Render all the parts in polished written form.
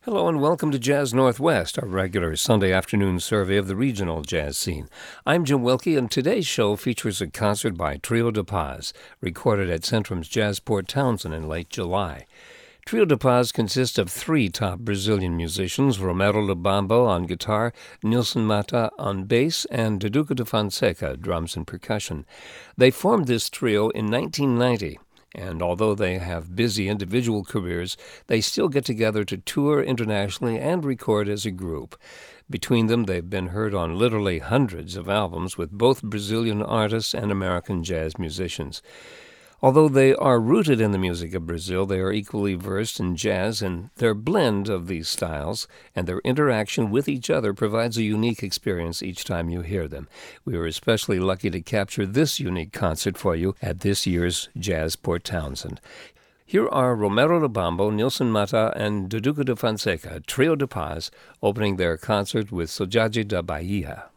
Hello and welcome to Jazz Northwest, our regular Sunday afternoon survey of the regional jazz scene. I'm Jim Wilkie, and today's show features a concert by Trio de Paz, recorded at Centrum's Jazz Port Townsend in late July. Trio de Paz consists of three top Brazilian musicians, Romero Lubambo on guitar, Nilson Mata on bass, and Duduca de Fonseca, drums and percussion. They formed this trio in 1990. And although they have busy individual careers, they still get together to tour internationally and record as a group. Between them, they've been heard on literally hundreds of albums with both Brazilian artists and American jazz musicians. Although they are rooted in the music of Brazil, they are equally versed in jazz, and their blend of these styles and their interaction with each other provides a unique experience each time you hear them. We were especially lucky to capture this unique concert for you at this year's Jazz Port Townsend. Here are Romero Lubambo, Nilson Mata, and Duduca de Fonseca, Trio de Paz, opening their concert with Saudade da Bahia.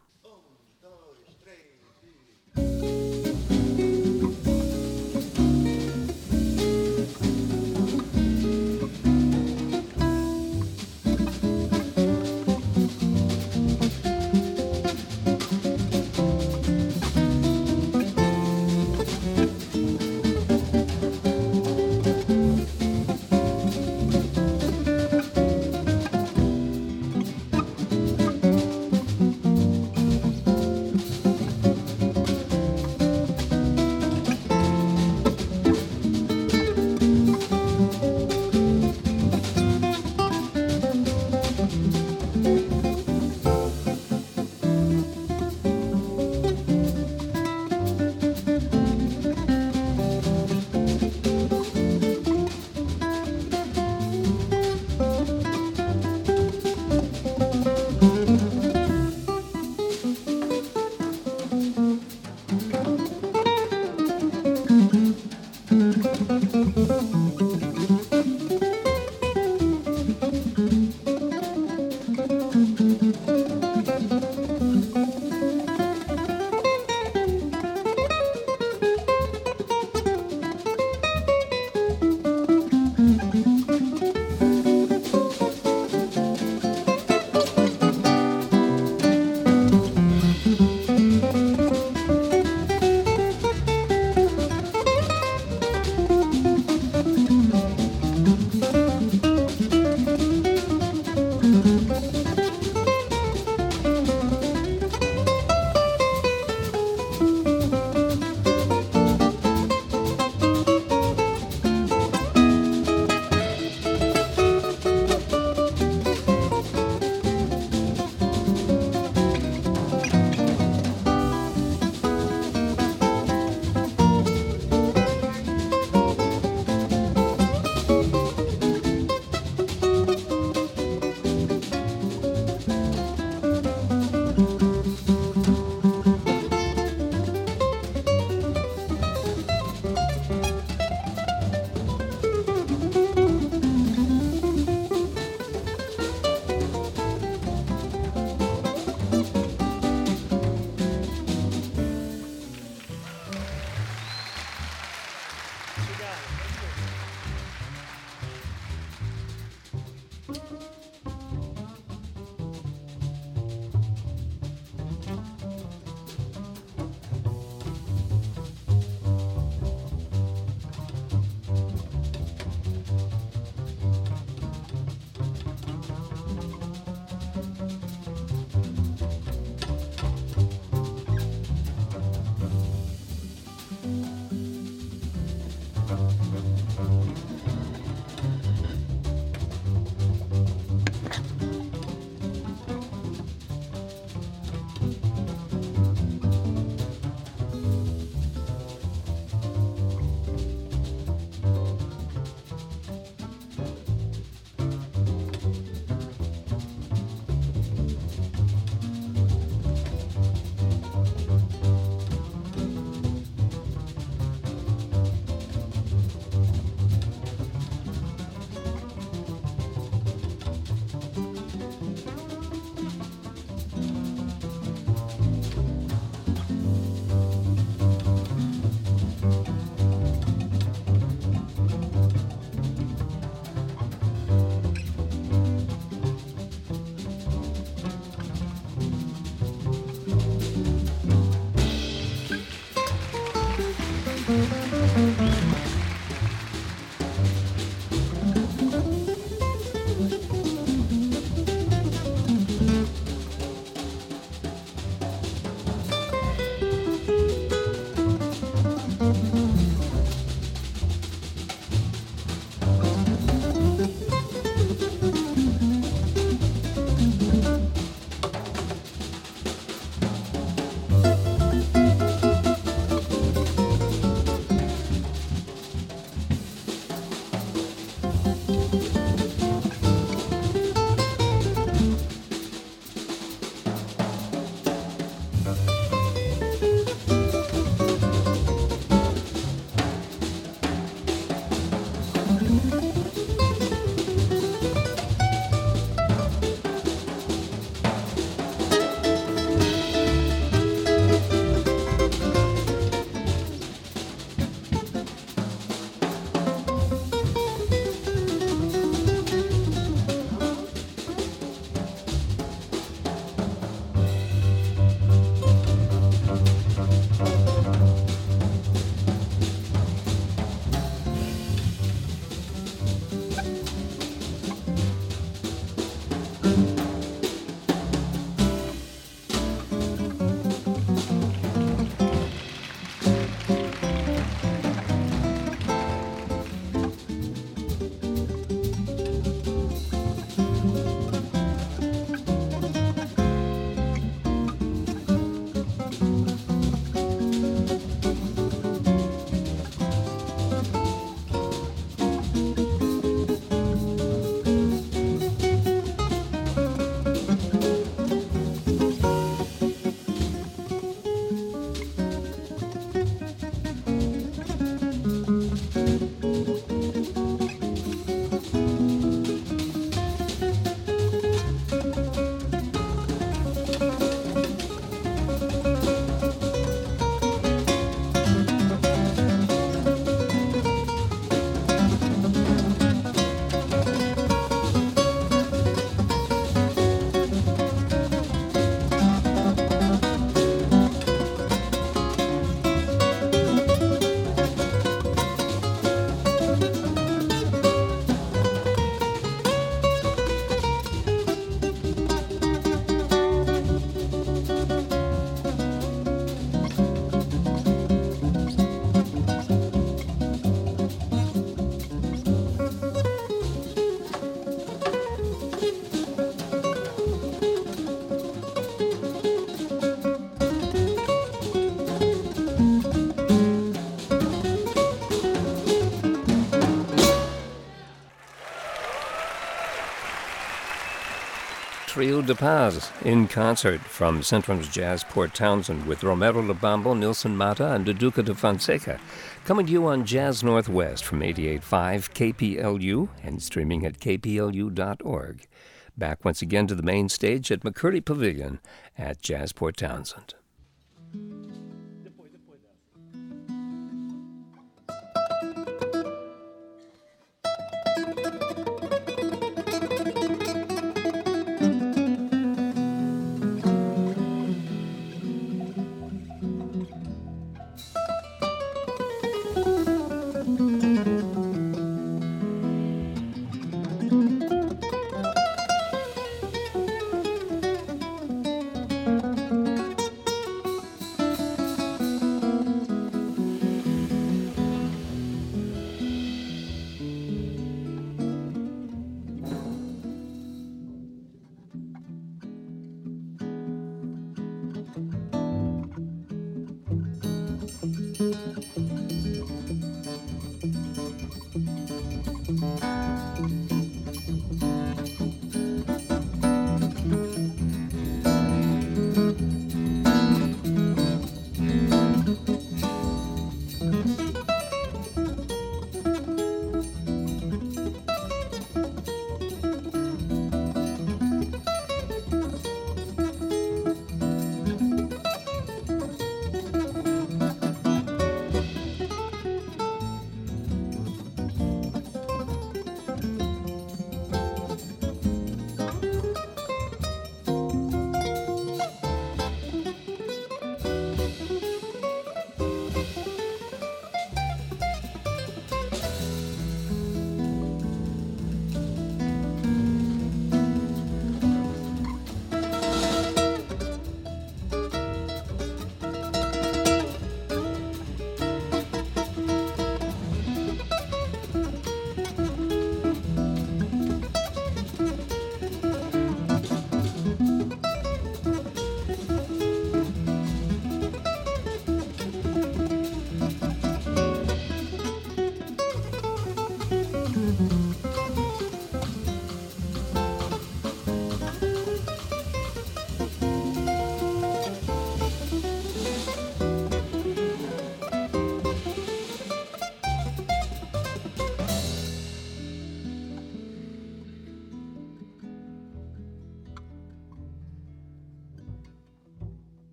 Trio de Paz in concert from Centrum's Jazz Port Townsend with Romero Lubambo, Nilson Mata, and Duduca de Fonseca. Coming to you on Jazz Northwest from 88.5 KPLU and streaming at kplu.org. Back once again to the main stage at McCurdy Pavilion at Jazz Port Townsend.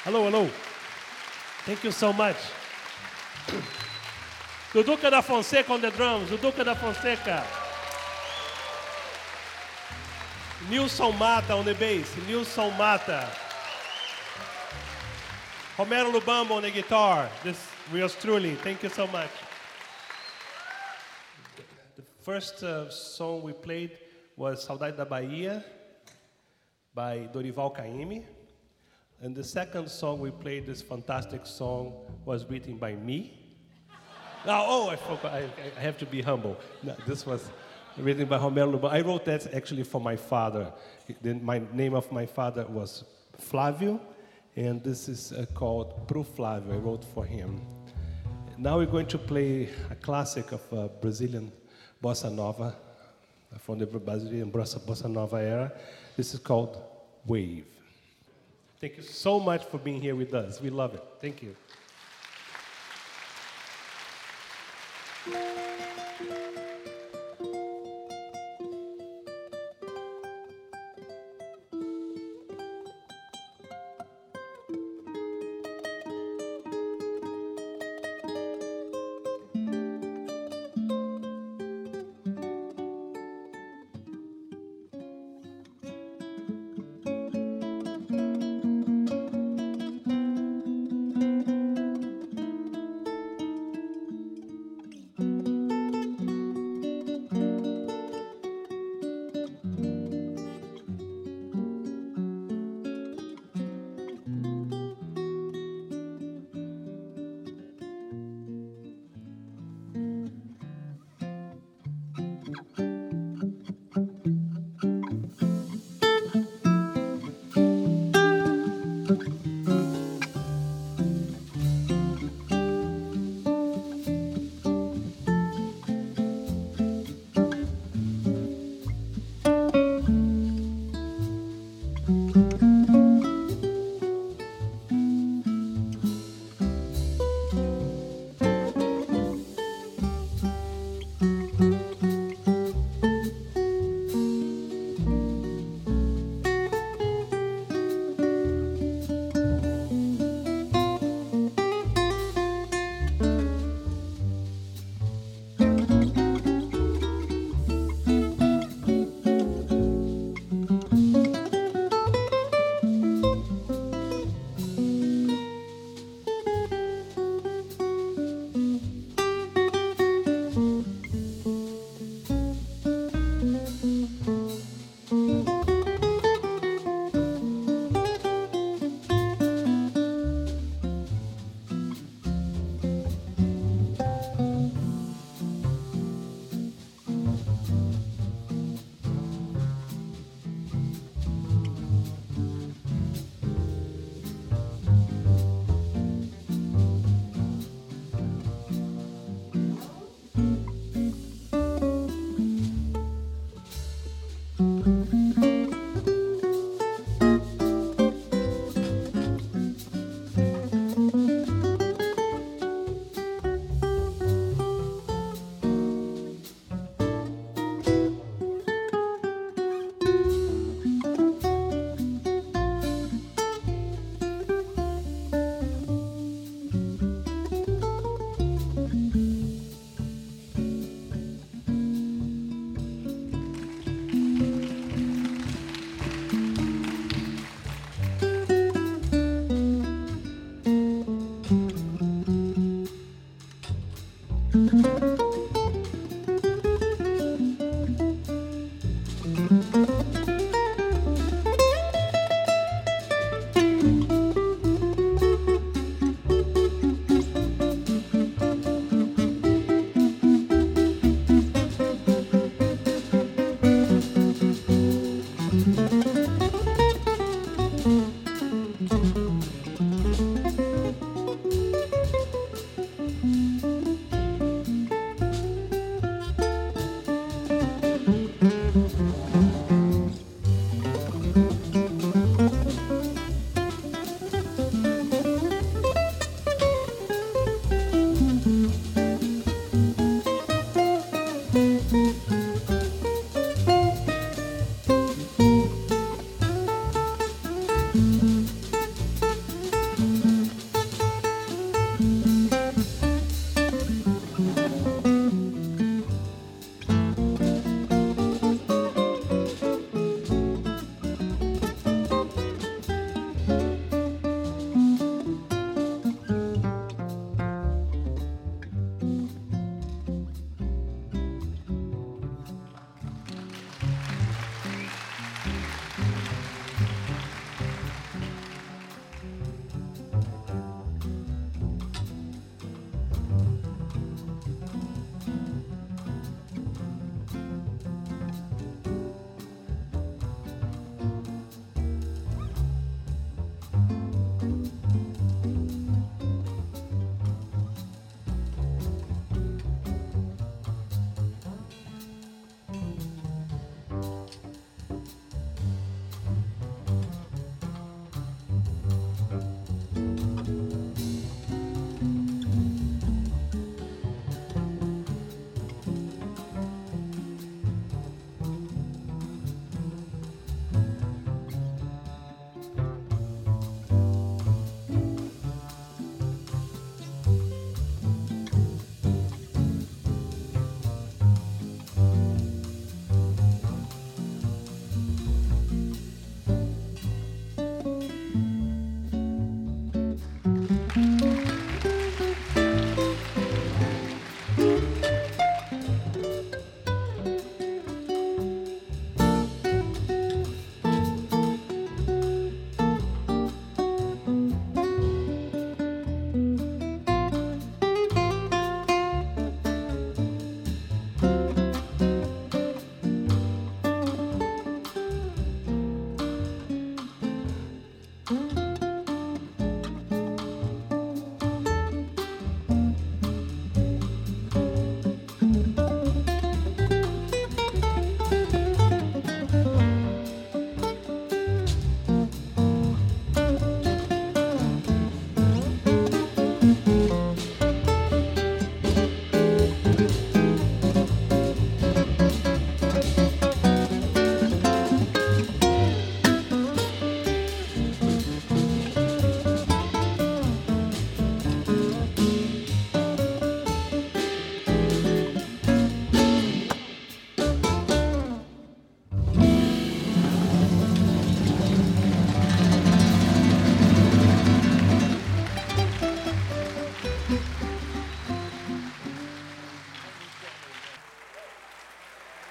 Hello, hello. Thank you so much. Duduca da Fonseca on the drums. Duduca da Fonseca. Nilson Mata on the bass. Nilson Mata. Romero Lubamba on the guitar. This yours truly. Thank you so much. The first song we played was Saudade da Bahia by Dorival Caymmi. And the second song we played, this fantastic song, was written by me. I forgot. I have to be humble. No, this was written by Romero Lubamba. I wrote that actually for my father. My name of my father was Flávio, and this is called Pro Flávio. I wrote for him. Now we're going to play a classic of Brazilian bossa nova, from the Brazilian bossa nova era. This is called Wave. Thank you so much for being here with us. We love it. Thank you.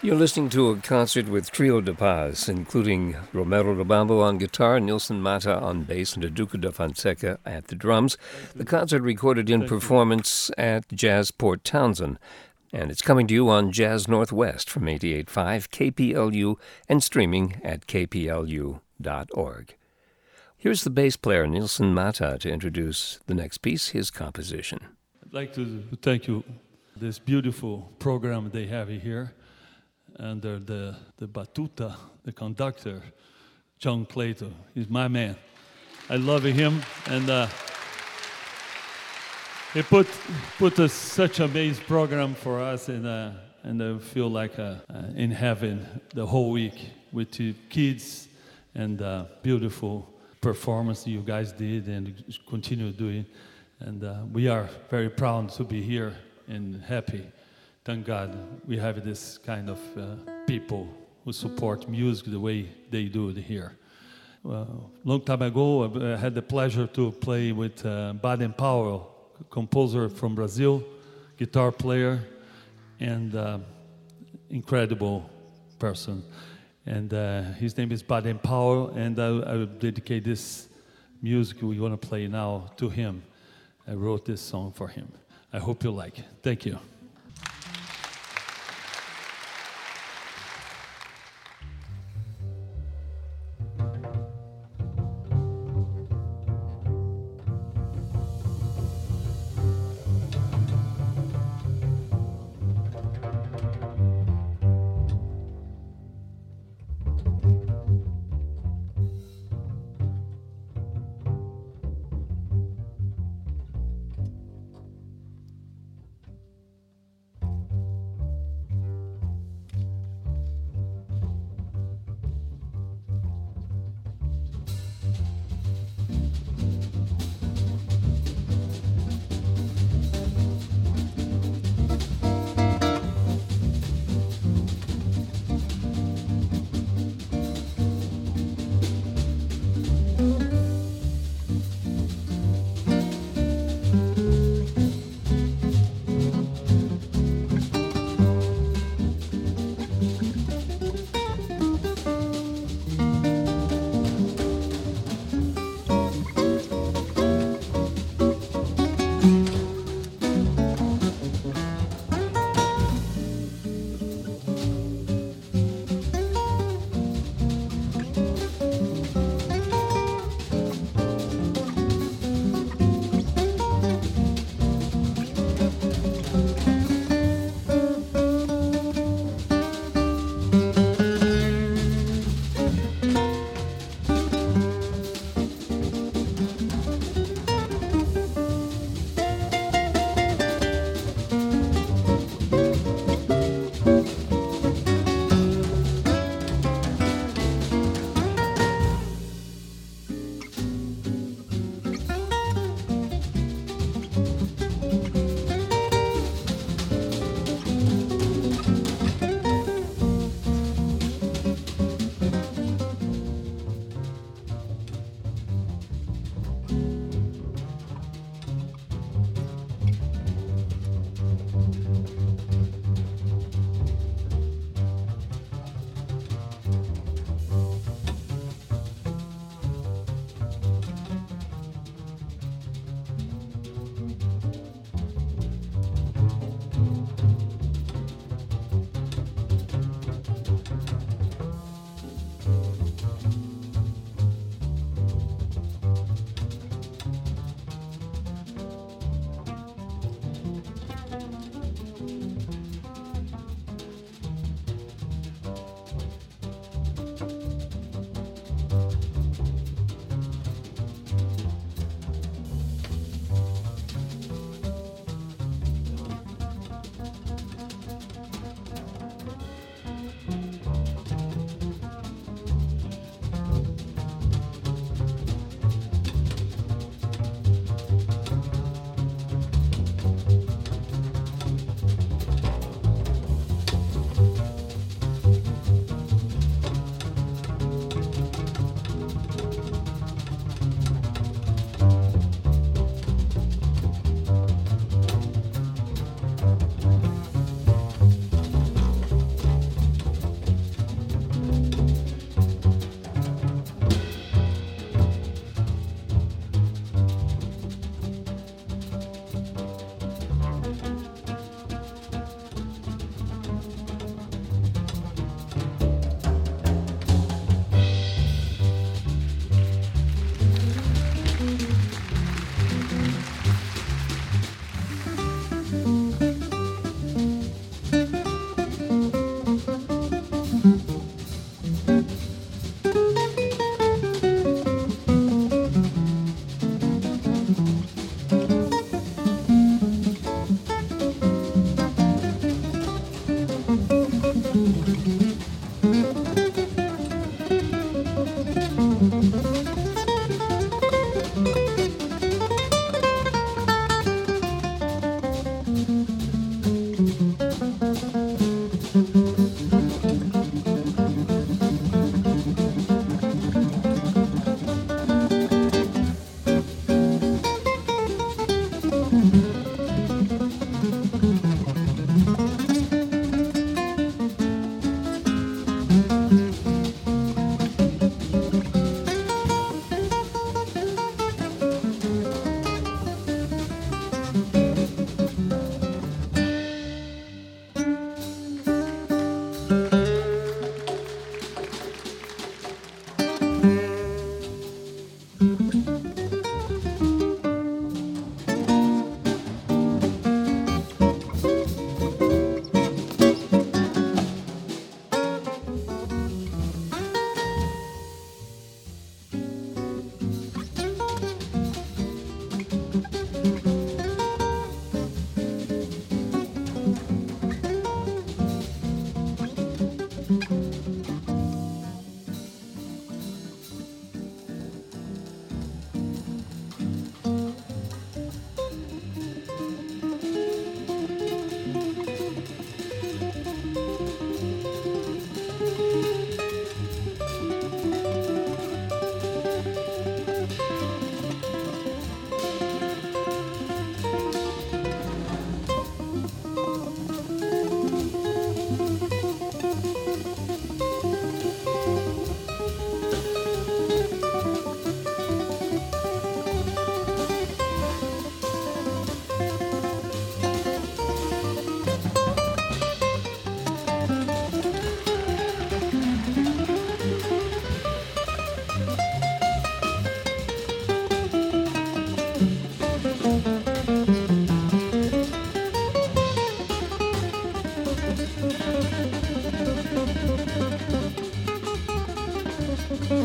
You're listening to a concert with Trio de Paz, including Romero Lobambo on guitar, Nilson Mata on bass, and Duca da Fonseca at the drums. The concert recorded in performance at Jazz Port Townsend, and it's coming to you on Jazz Northwest from 88.5 KPLU and streaming at kplu.org. Here's the bass player, Nilson Mata, to introduce the next piece, his composition. I'd like to thank you for this beautiful program they have here. Under the batuta, the conductor, John Clayton. He's my man. I love him, and he put such amazing program for us, and I feel like in heaven the whole week with the kids, and beautiful performance you guys did and continue doing, and we are very proud to be here and happy. Thank God we have this kind of people who support music the way they do it here. Long time ago, I had the pleasure to play with Baden-Powell, composer from Brazil, guitar player, and incredible person. And his name is Baden-Powell, and I will dedicate this music we're going to play now to him. I wrote this song for him. I hope you like it. Thank you.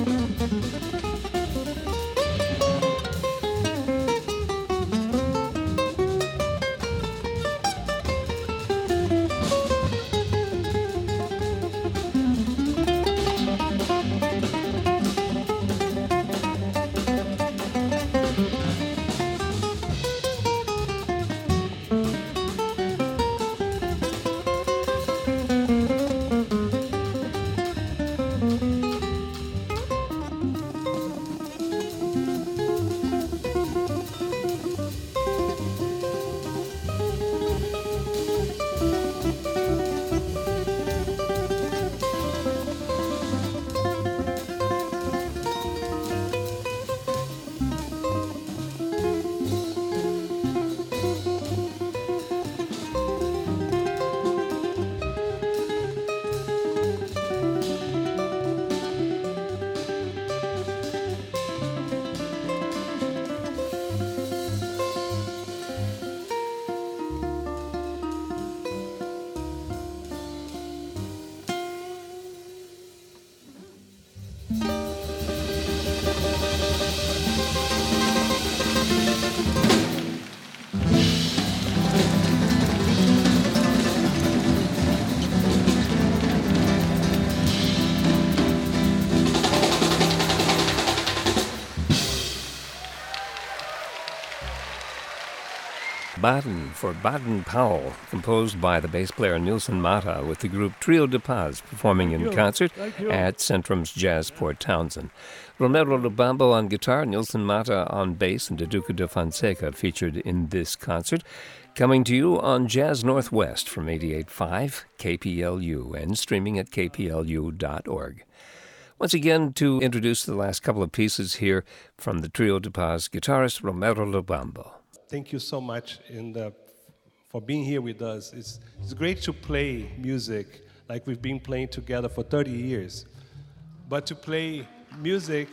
Baden for Baden-Powell, composed by the bass player Nilsson Mata with the group Trio de Paz performing in concert at Centrum's Jazz Port Townsend. Romero Lubambo on guitar, Nilsson Mata on bass, and Duduca de Fonseca featured in this concert. Coming to you on Jazz Northwest from 88.5 KPLU and streaming at kplu.org. Once again, to introduce the last couple of pieces here from the Trio de Paz guitarist Romero Lubambo. Thank you so much for being here with us. It's great to play music like we've been playing together for 30 years. But to play music,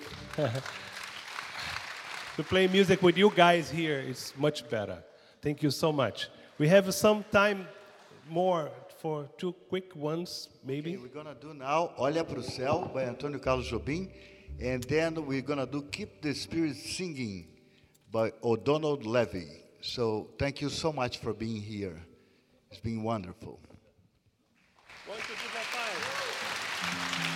with you guys here is much better. Thank you so much. We have some time more for two quick ones, maybe. Okay, we're going to do now Olha Pro Céu by Antônio Carlos Jobim. And then we're going to do Keep the Spirit Singing by O'Donnell Levy. So thank you so much for being here. It's been wonderful. 1, 2, 3, 4, 5.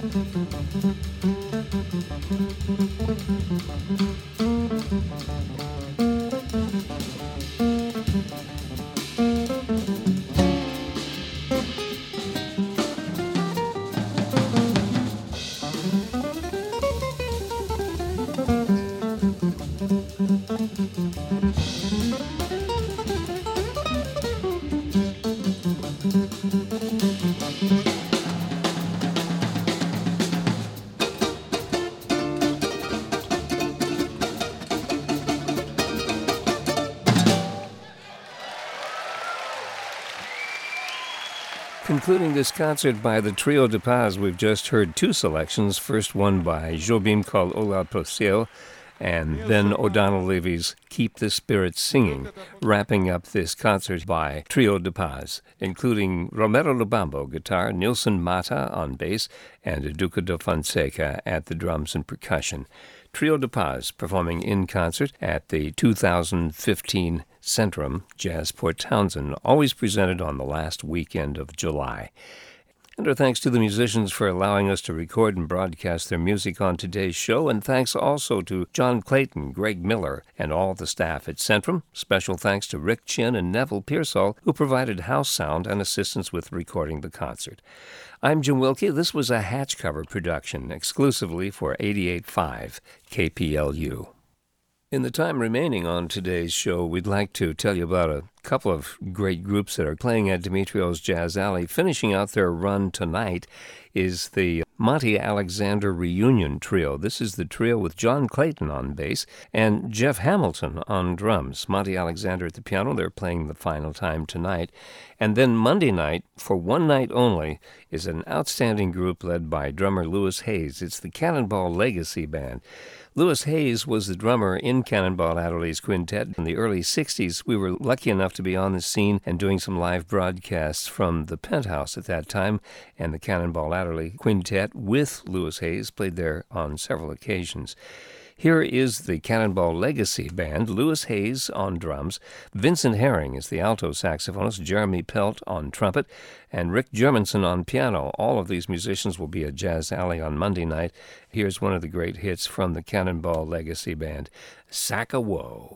Concluding this concert by the Trio de Paz, we've just heard two selections. First one by Jobim called Olá pro Céu, and then O'Donnell Levy's Keep the Spirit Singing, wrapping up this concert by Trio de Paz, including Romero Lubambo guitar, Nilson Mata on bass, and Duca da Fonseca at the drums and percussion. Trio de Paz performing in concert at the 2015 Centrum Jazz Port Townsend, always presented on the last weekend of July. And our thanks to the musicians for allowing us to record and broadcast their music on today's show, and thanks also to John Clayton, Greg Miller, and all the staff at Centrum. Special thanks to Rick Chin and Neville Pearsall, who provided house sound and assistance with recording the concert. I'm Jim Wilkie. This was a Hatch Cover production, exclusively for 88.5 KPLU. In the time remaining on today's show, we'd like to tell you about a couple of great groups that are playing at Dimitrios Jazz Alley. Finishing out their run tonight is the Monty Alexander Reunion Trio. This is the trio with John Clayton on bass and Jeff Hamilton on drums. Monty Alexander at the piano. They're playing the final time tonight. And then Monday night, for one night only, is an outstanding group led by drummer Louis Hayes. It's the Cannonball Legacy Band. Louis Hayes was the drummer in Cannonball Adderley's quintet. In the early 60s, we were lucky enough to be on the scene and doing some live broadcasts from the Penthouse at that time, and the Cannonball Adderley Quintet with Louis Hayes played there on several occasions. Here is the Cannonball Legacy Band, Louis Hayes on drums, Vincent Herring is the alto saxophonist, Jeremy Pelt on trumpet, and Rick Germanson on piano. All of these musicians will be at Jazz Alley on Monday night. Here's one of the great hits from the Cannonball Legacy Band, Sack-a-Woe.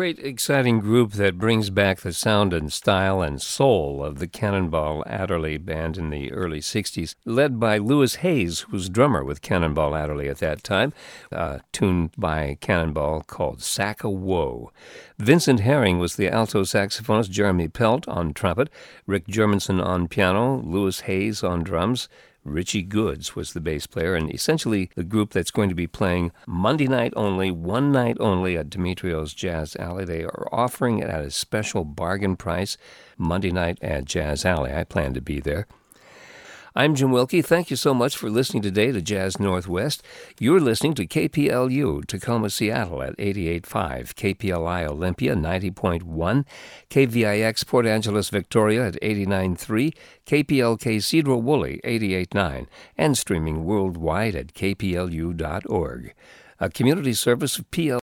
great, exciting group that brings back the sound and style and soul of the Cannonball Adderley Band in the early 60s, led by Louis Hayes, who was drummer with Cannonball Adderley at that time, a tune by Cannonball called Sack o' Woe. Vincent Herring was the alto saxophonist, Jeremy Pelt on trumpet, Rick Germanson on piano, Louis Hayes on drums, Richie Goods was the bass player, and essentially the group that's going to be playing Monday night only, one night only at Demetrio's Jazz Alley. They are offering it at a special bargain price, Monday night at Jazz Alley. I plan to be there. I'm Jim Wilkie. Thank you so much for listening today to Jazz Northwest. You're listening to KPLU, Tacoma, Seattle at 88.5, KPLI Olympia 90.1, KVIX Port Angeles, Victoria at 89.3, KPLK Cedro Woolley 88.9, and streaming worldwide at kplu.org. A community service of PL